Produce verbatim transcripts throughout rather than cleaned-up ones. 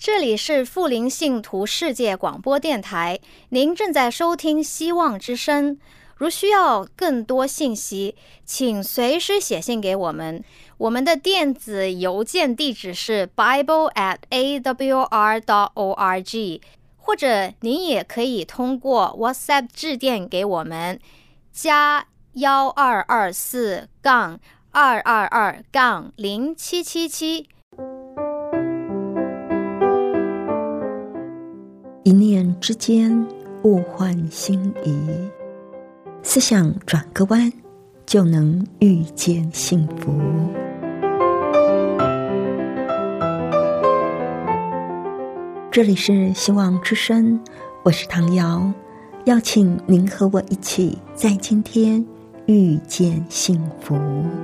这里是富林信徒世界广播电台，您正在收听希望之声。如需要更多信息，请随时写信给我们。我们的电子邮件地址是 bible at a w r dot org， 或者您也可以通过 WhatsApp 致电给我们，加幺二二四杠二二二杠零七七七。 一念之间，物换星移，思想转个弯，就能遇见幸福。这里是希望之声，我是唐瑶，邀请您和我一起在今天遇见幸福。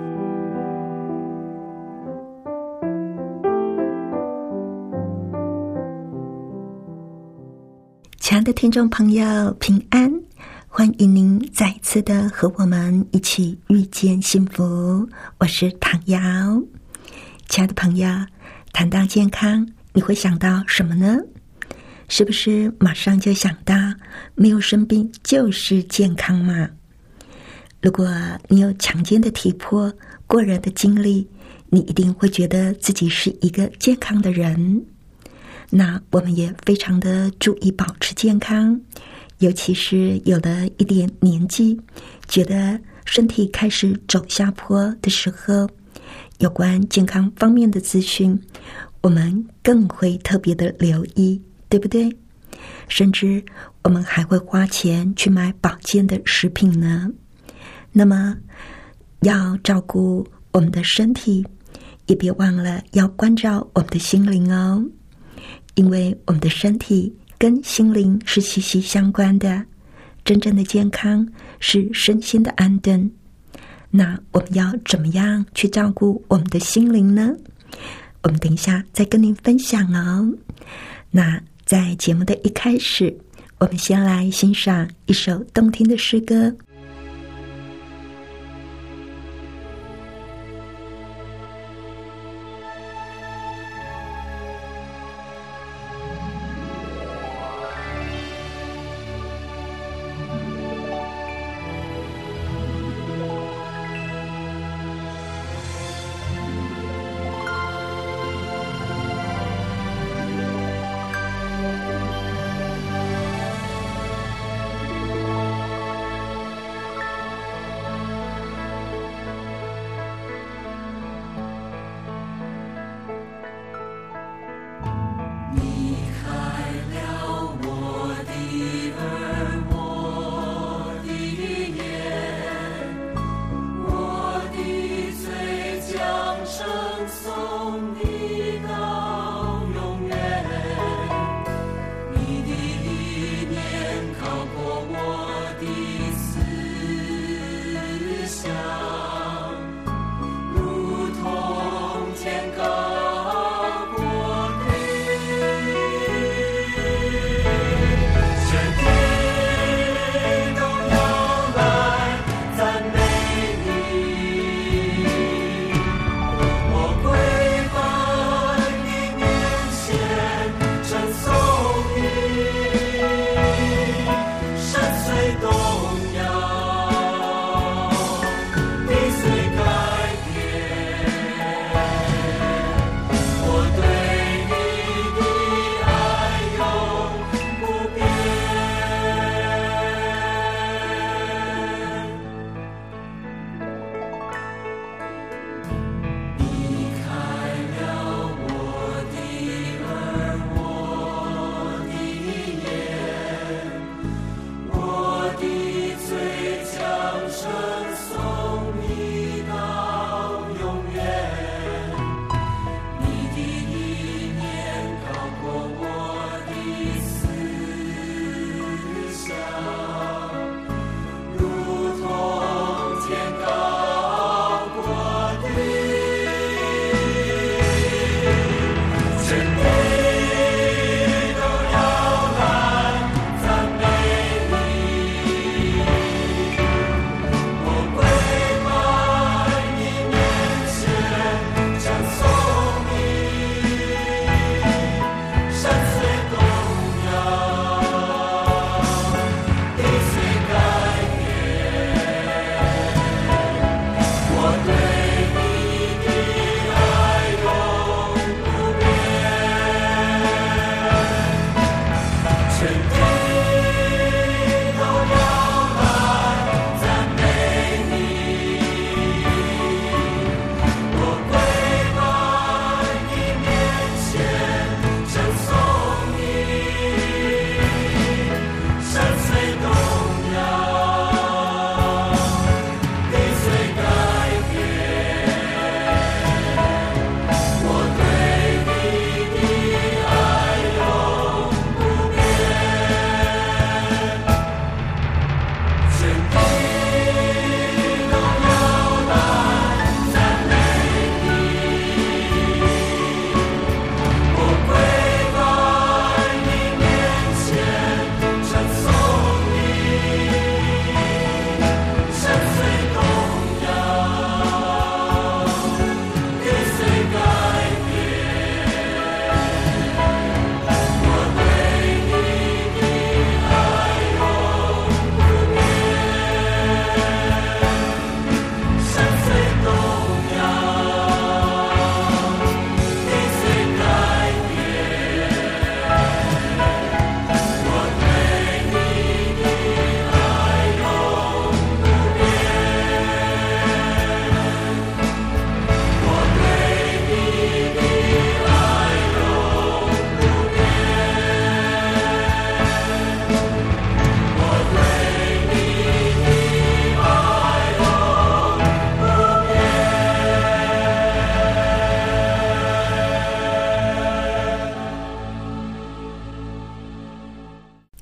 亲爱的听众朋友，平安，欢迎您再次的和我们一起遇见幸福。我是唐瑶。亲爱的朋友，谈到健康，你会想到什么呢？是不是马上就想到没有生病就是健康嘛？如果你有强健的体魄、过人的精力，你一定会觉得自己是一个健康的人。那我们也非常的注意保持健康，尤其是有了一点年纪，觉得身体开始走下坡的时候，有关健康方面的资讯，我们更会特别的留意，对不对？甚至我们还会花钱去买保健的食品呢。那么要照顾我们的身体，也别忘了要关照我们的心灵哦。因为我们的身体跟心灵是息息相关的，真正的健康是身心的安顿。那我们要怎么样去照顾我们的心灵呢？我们等一下再跟您分享哦。那在节目的一开始，我们先来欣赏一首动听的诗歌。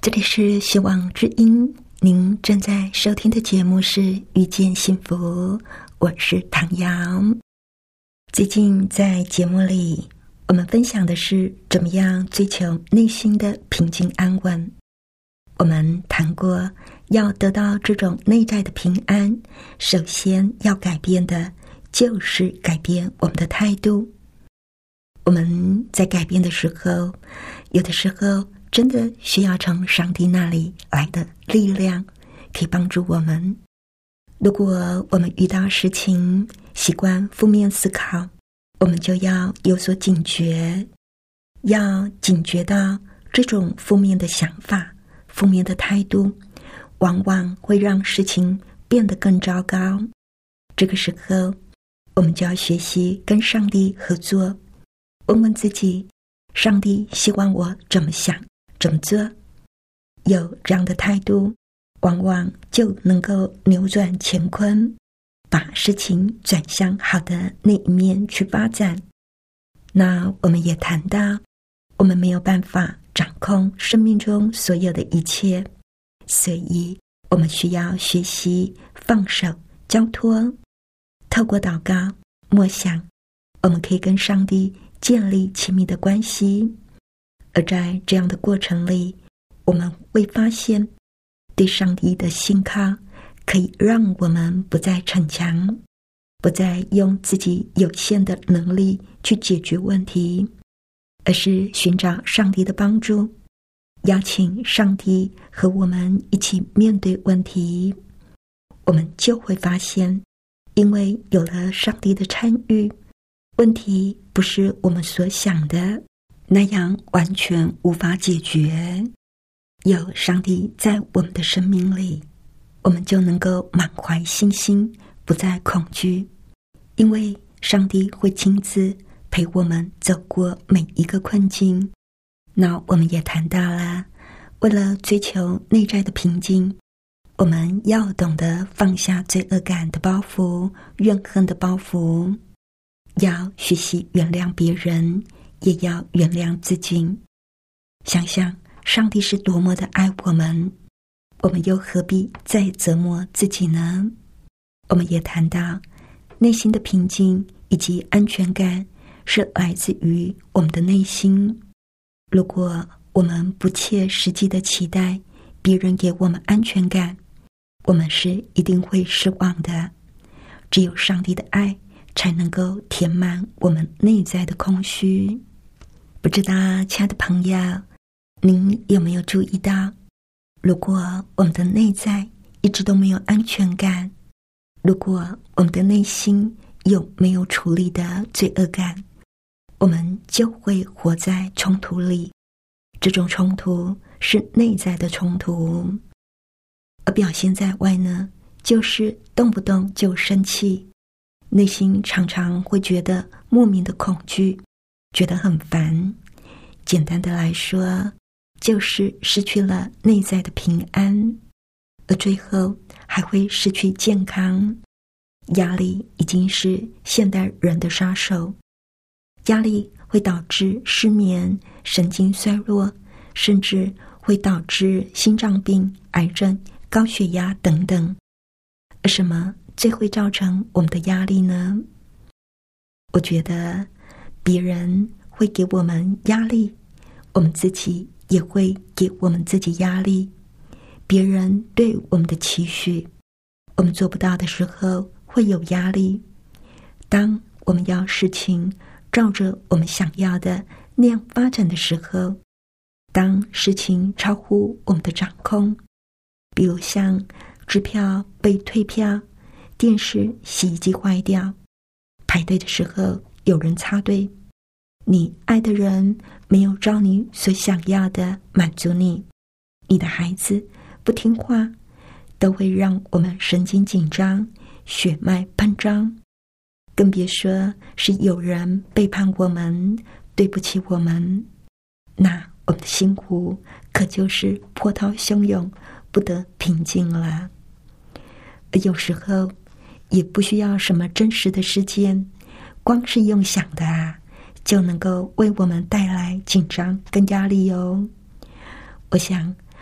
这里是希望之音，您正在收听的节目是遇见幸福，我是唐瑶。最近在节目里，我们分享的是怎么样追求内心的平静安稳。我们谈过，要得到这种内在的平安，首先要改变的就是改变我们的态度。我们在改变的时候，有的时候真的需要从上帝那里来的力量，可以帮助我们。如果我们遇到事情习惯负面思考，我们就要有所警觉，要警觉到这种负面的想法、负面的态度，往往会让事情变得更糟糕。这个时候，我们就要学习跟上帝合作，问问自己，上帝希望我怎么想、怎么做？有这样的态度，往往就能够扭转乾坤，把事情转向好的那一面去发展。那我们也谈到，我们没有办法掌控生命中所有的一切，所以我们需要学习放手、交托，透过祷告、默想，我们可以跟上帝建立亲密的关系。而在这样的过程里，我们会发现，对上帝的信靠可以让我们不再逞强，不再用自己有限的能力去解决问题，而是寻找上帝的帮助，邀请上帝和我们一起面对问题。我们就会发现，因为有了上帝的参与，问题不是我们所想的那样完全无法解决。有上帝在我们的生命里，我们就能够满怀信心，不再恐惧，因为上帝会亲自陪我们走过每一个困境。那我们也谈到了，为了追求内在的平静，我们要懂得放下罪恶感的包袱、怨恨的包袱，要学习原谅别人，也要原谅自己。想想上帝是多么的爱我们，我们又何必再折磨自己呢？我们也谈到，内心的平静以及安全感是来自于我们的内心。如果我们不切实际的期待别人给我们安全感，我们是一定会失望的。只有上帝的爱才能够填满我们内在的空虚。不知道亲爱的朋友，您有没有注意到，如果我们的内在一直都没有安全感，如果我们的内心有没有处理的罪恶感，我们就会活在冲突里。这种冲突是内在的冲突，而表现在外呢，就是动不动就生气，内心常常会觉得莫名的恐惧，觉得很烦。简单的来说，就是失去了内在的平安，而最后还会失去健康。压力已经是现代人的杀手，压力会导致失眠、神经衰弱，甚至会导致心脏病、癌症、高血压等等。而什么最会造成我们的压力呢？我觉得别人会给我们压力，我们自己也会给我们自己压力。别人对我们的期许，我们做不到的时候会有压力。当我们要事情照着我们想要的那样发展的时候，当事情超乎我们的掌控，比如像支票被退票，电视、洗衣机坏掉，排队的时候有人插队，你爱的人没有照你所想要的满足你，你的孩子不听话，都会让我们神经紧张，血脉喷张。更别说是有人背叛我们，对不起我们，那我们的心湖可就是波涛汹涌，不得平静了。而有时候也不需要什么真实的事件，光是用想的啊，就能够为我们带来紧张跟压力哦。我想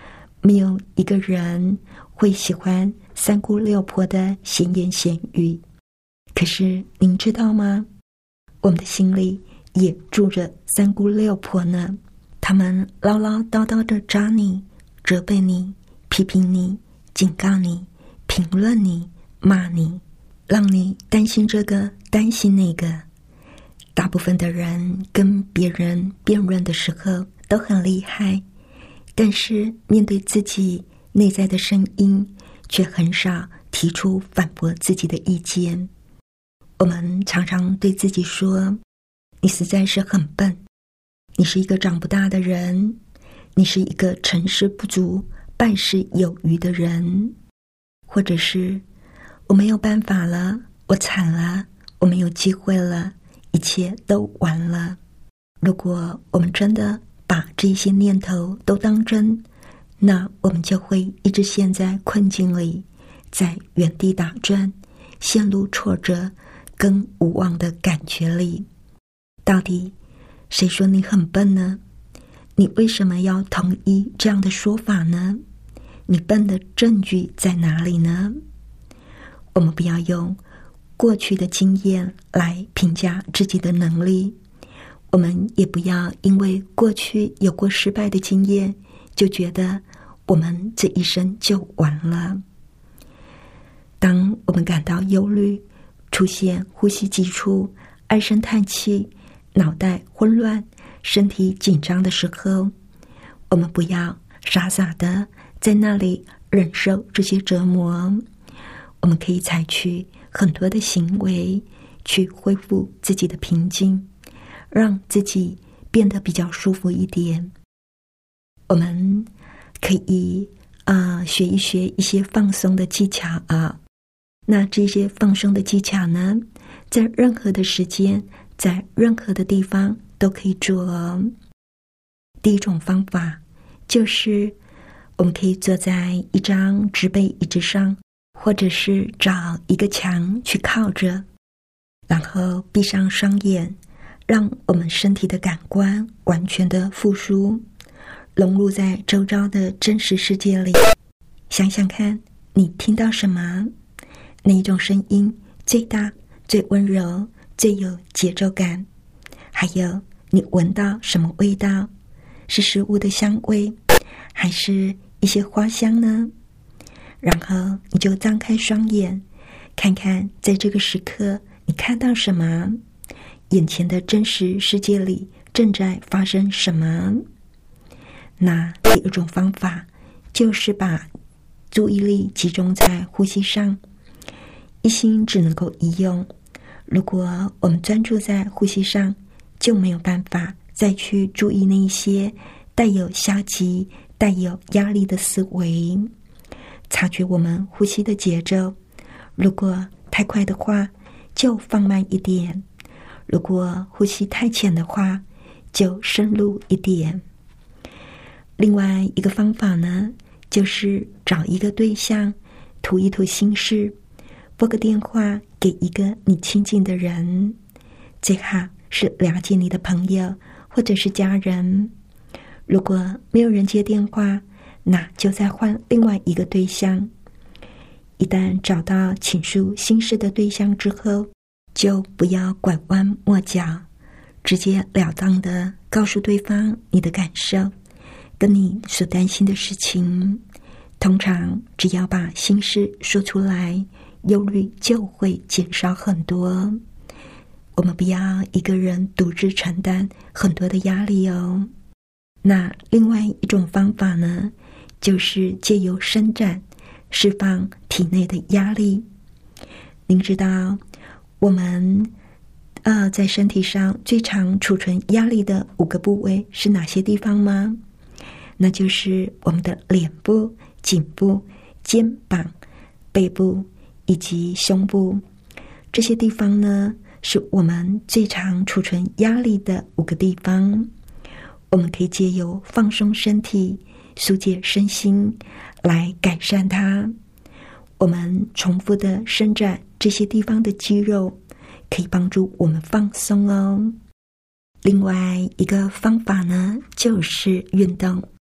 没有一个人会喜欢三姑六婆的闲言闲语。可是您知道吗？我们的心里也住着三姑六婆呢。他们唠唠叨叨的扎你、责备你、批评你、警告你、评论你、骂你，让你担心这个担心那个。大部分的人跟别人辩论的时候都很厉害，但是面对自己内在的声音，却很少提出反驳自己的意见。我们常常对自己说，你实在是很笨，你是一个长不大的人，你是一个成事不足败事有余的人，或者是我没有办法了，我惨了，我没有机会了，一切都完了。如果我们真的把这些念头都当真，那我们就会一直陷在困境里，在原地打转，陷入挫折跟无望的感觉里。到底谁说你很笨呢？你为什么要同意这样的说法呢？你笨的证据在哪里呢？我们不要用过去的经验来评价自己的能力，我们也不要因为过去有过失败的经验，就觉得我们这一生就完了。当我们感到忧虑，出现呼吸急促、唉声叹气、脑袋混乱、身体紧张的时候，我们不要傻傻的在那里忍受这些折磨，我们可以采取很多的行为去恢复自己的平静，让自己变得比较舒服一点。我们可以啊、呃、学一学一些放松的技巧啊。那这些放松的技巧呢，在任何的时间，在任何的地方都可以做哦。第一种方法就是我们可以坐在一张直背椅子上，或者是找一个墙去靠着，然后闭上双眼，让我们身体的感官完全的复苏，融入在周遭的真实世界里。想想看，你听到什么？哪一种声音最大、最温柔、最有节奏感？还有，你闻到什么味道？是食物的香味，还是一些花香呢？然后你就张开双眼，看看在这个时刻你看到什么，眼前的真实世界里正在发生什么。那第二种方法就是把注意力集中在呼吸上，一心只能够一用。如果我们专注在呼吸上，就没有办法再去注意那些带有消极、带有压力的思维。察觉我们呼吸的节奏，如果太快的话，就放慢一点；如果呼吸太浅的话，就深入一点。另外一个方法呢，就是找一个对象，吐一吐心事，拨个电话给一个你亲近的人，最好是了解你的朋友或者是家人。如果没有人接电话，那就再换另外一个对象。一旦找到倾诉心事的对象之后，就不要拐弯抹角，直截了当的告诉对方你的感受，跟你所担心的事情。通常只要把心事说出来，忧虑就会减少很多。我们不要一个人独自承担很多的压力哦。那另外一种方法呢，就是借由伸展释放体内的压力。您知道我们呃在身体上最常储存压力的五个部位是哪些地方吗？那就是我们的脸部、颈部、肩膀、背部以及胸部。这些地方呢，是我们最常储存压力的五个地方。我们可以借由放松身体、疏解身心来改善它。我们重复的伸展这些地方的肌肉，可以帮助我们放松哦。另外一个方法呢，就是运动。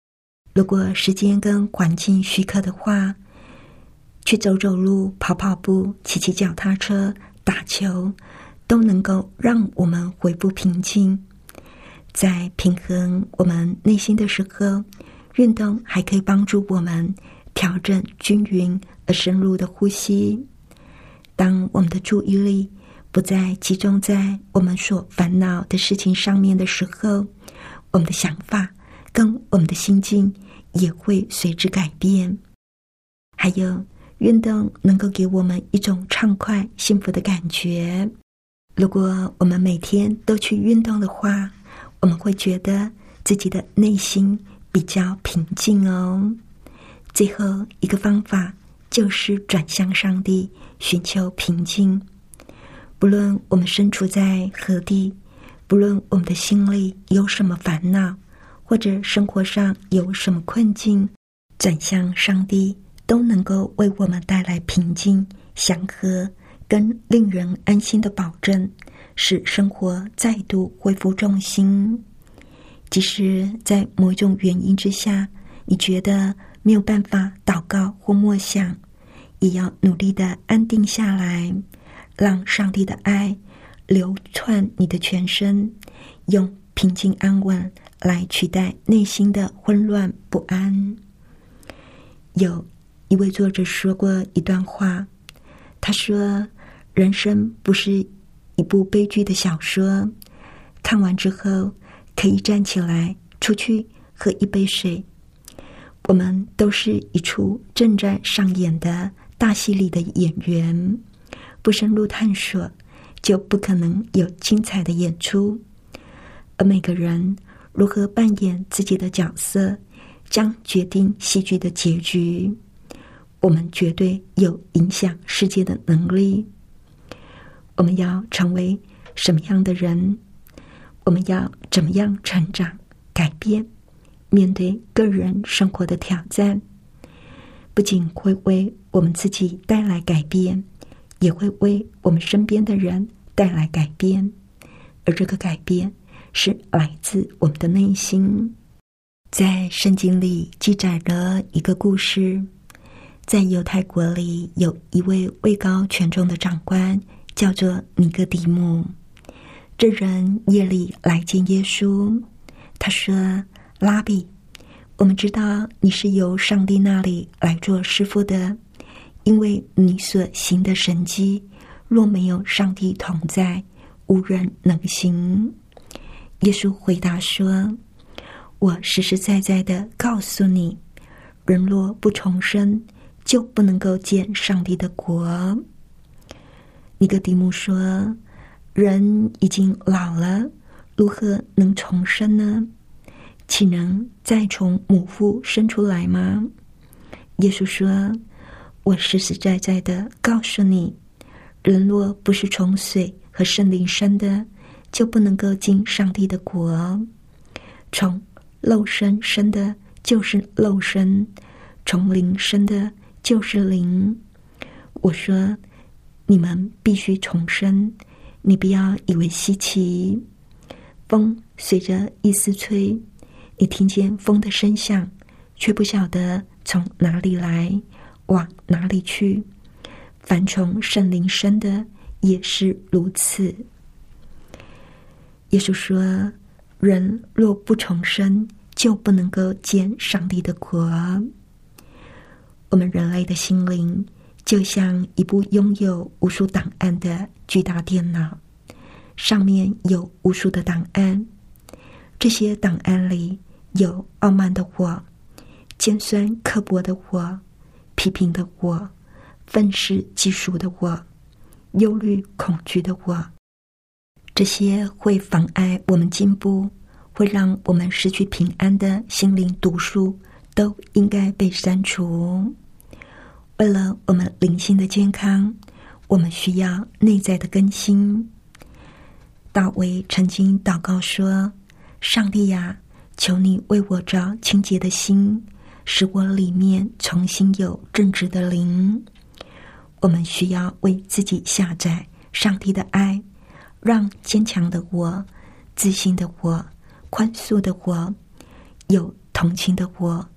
如果时间跟环境许可的话，去走走路、跑跑步、骑骑脚踏车、打球，都能够让我们恢复平静。在平衡我们内心的时候，运动还可以帮助我们调整均匀而深入的呼吸。当我们的注意力不再集中在我们所烦恼的事情上面的时候，我们的想法跟我们的心境也会随之改变。还有，运动能够给我们一种畅快、幸福的感觉。如果我们每天都去运动的话，我们会觉得自己的内心比较平静哦。最后一个方法就是转向上帝，寻求平静。不论我们身处在何地，不论我们的心里有什么烦恼，或者生活上有什么困境，转向上帝都能够为我们带来平静、祥和跟令人安心的保证，使生活再度恢复重心。即使在某一种原因之下，你觉得没有办法祷告或默想，也要努力的安定下来，让上帝的爱流窜你的全身，用平静安稳来取代内心的混乱不安。有一位作者说过一段话，他说，人生不是一部悲剧的小说，看完之后可以站起来出去喝一杯水。我们都是一出正在上演的大戏里的演员，不深入探索，就不可能有精彩的演出。而每个人如何扮演自己的角色，将决定戏剧的结局。我们绝对有影响世界的能力。我们要成为什么样的人？我们要怎么样成长、改变？面对个人生活的挑战，不仅会为我们自己带来改变，也会为我们身边的人带来改变。而这个改变是来自我们的内心。在圣经里记载了一个故事，在犹太国里有一位位高权重的长官，叫做尼哥底母。这人夜里来见耶稣，他说，拉比，我们知道你是由上帝那里来做师傅的，因为你所行的神迹，若没有上帝同在，无人能行。耶稣回答说，我实实在在的告诉你，人若不重生，就不能够见上帝的国。尼哥底母说，人已经老了，如何能重生呢？岂能再从母腹生出来吗？耶稣说，我实实在在的告诉你，人若不是从水和圣灵生的，就不能够进上帝的国。从肉身生的就是肉身，从灵生的就是灵。我说，你们必须重生，你不要以为稀奇。风随着意思吹，你听见风的声响，却不晓得从哪里来，往哪里去。凡从圣灵生的也是如此。耶稣说，人若不重生，就不能够见上帝的国。我们人类的心灵就像一部拥有无数档案的巨大电脑，上面有无数的档案。这些档案里有傲慢的我，尖酸刻薄的我，批评的我，愤世嫉俗的我，忧虑恐惧的我。这些会妨碍我们进步，会让我们失去平安的心灵毒素，都应该被删除。为了我们灵性的健康，我们需要内在的更新。大卫曾经祷告说，上帝呀，求你为我造清洁的心，使我里面重新有正直的灵。我们需要为自己下载上帝的爱，让坚强的我、自信的我、宽恕的我、有同情的我、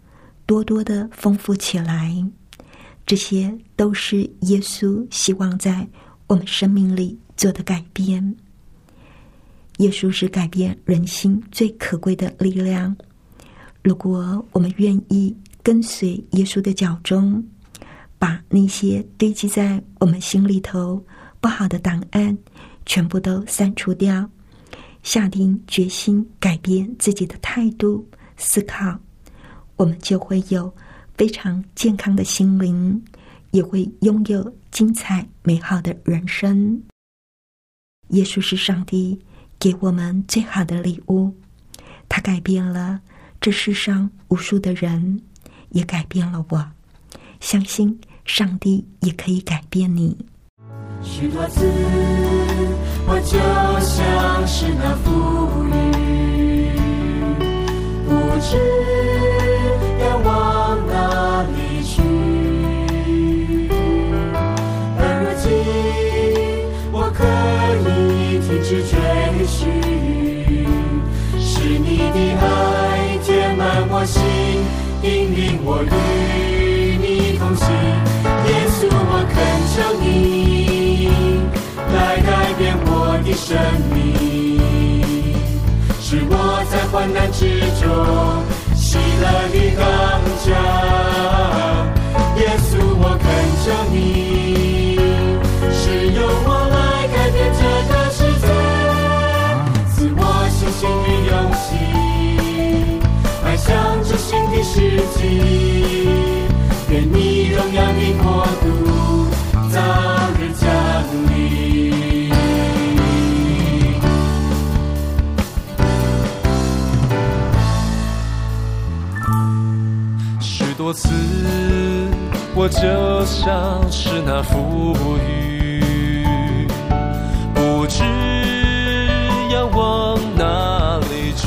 多多的丰富起来。这些都是耶稣希望在我们生命里做的改变。耶稣是改变人心最可贵的力量。如果我们愿意跟随耶稣的脚踪，把那些堆积在我们心里头不好的档案全部都删除掉，下定决心改变自己的态度思考，我们就会有非常健康的心灵，也会拥有精彩美好的人生。耶稣是上帝给我们最好的礼物，他改变了这世上无数的人，也改变了我。相信上帝也可以改变你。 许多次我就像是那浮云，不知要往哪里去，而如今我可以停止追寻，是你的爱填满我心，引领我与你同行。耶稣，我恳求你来改变我的生命，使我在患难之中喜乐的刚强。耶稣，我恳求你使用我来改变这个世界，赐我信心与勇气，迈向这新的世纪。愿你荣耀的国度早日降临。 许多次我就像是那浮云，不知要往哪里去，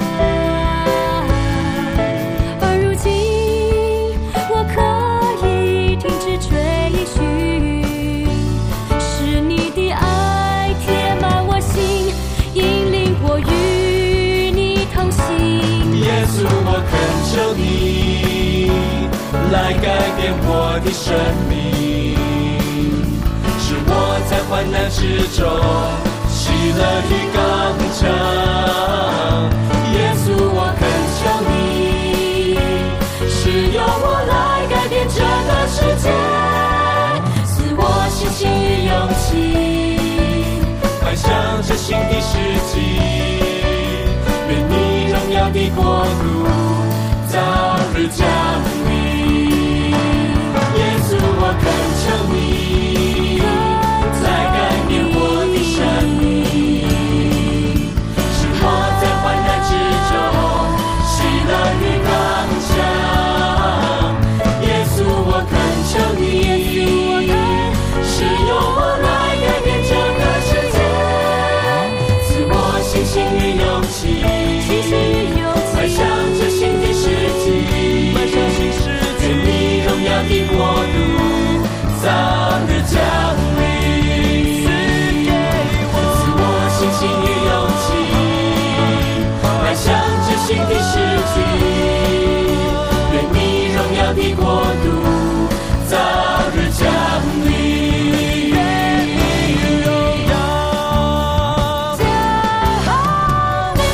而如今我可以停止追寻，是你的爱填满我心，引领我与你同行。 耶稣，我恳求你来改变我的生命，使我在患难之中喜乐的刚强。耶稣，我恳求你使用我来改变这个世界，赐我信心与勇气，迈向这新的世纪。愿你荣耀的国度早日降临。耶稣，我恳求你来改变我的生命，使我在患难之中喜乐与刚强。耶稣，我恳求你使用我来改变这个世界，赐我信心与勇气，迈向这新的世纪。愿你荣耀的国度早日降临，赐我信心与勇气，迈向这新的世纪。愿你荣耀的国度早日降临，愿你荣耀降临。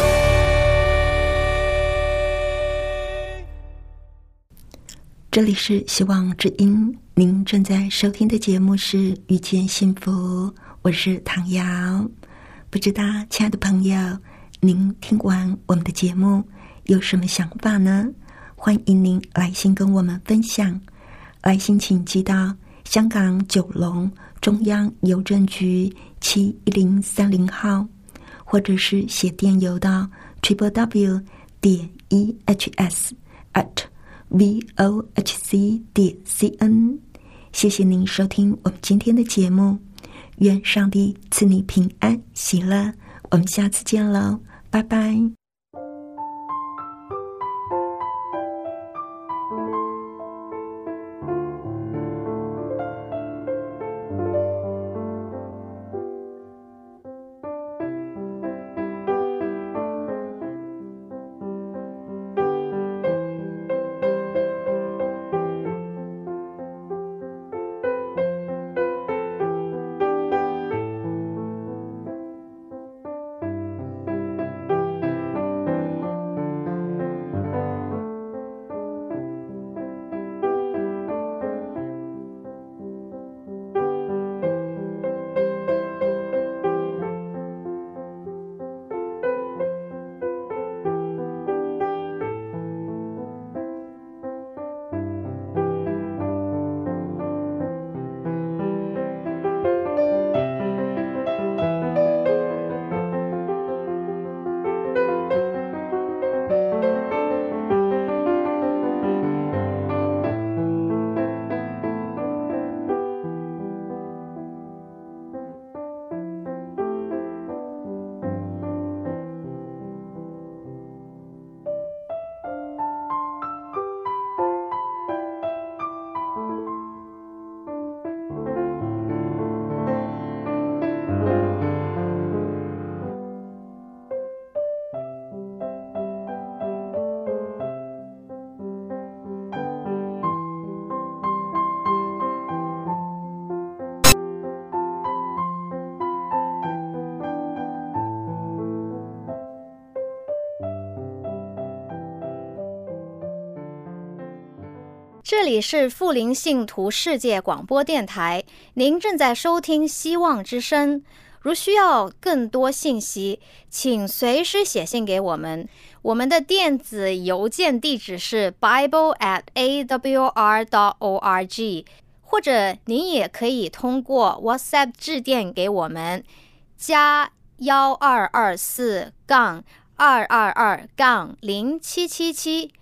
这里是希望之音，您正在收听的节目是遇见幸福，我是唐瑶。不知道亲爱的朋友，您听完我们的节目有什么想法呢？欢迎您来信跟我们分享，来信请寄到香港九龙中央邮政局七一零三零号，或者是写电邮到 triple w 点 e h s at vohc 点 cn。 谢谢您收听我们今天的节目，愿上帝赐你平安喜乐，我们下次见喽，拜拜。 这里是富林信徒世界广播电台，您正在收听希望之声。如需要更多信息，请随时写信给我们。我们的电子邮件地址是 bible at a w r dot org， 或者您也可以通过 WhatsApp 致电给我们，加幺二二四杠二二二杠零七七七。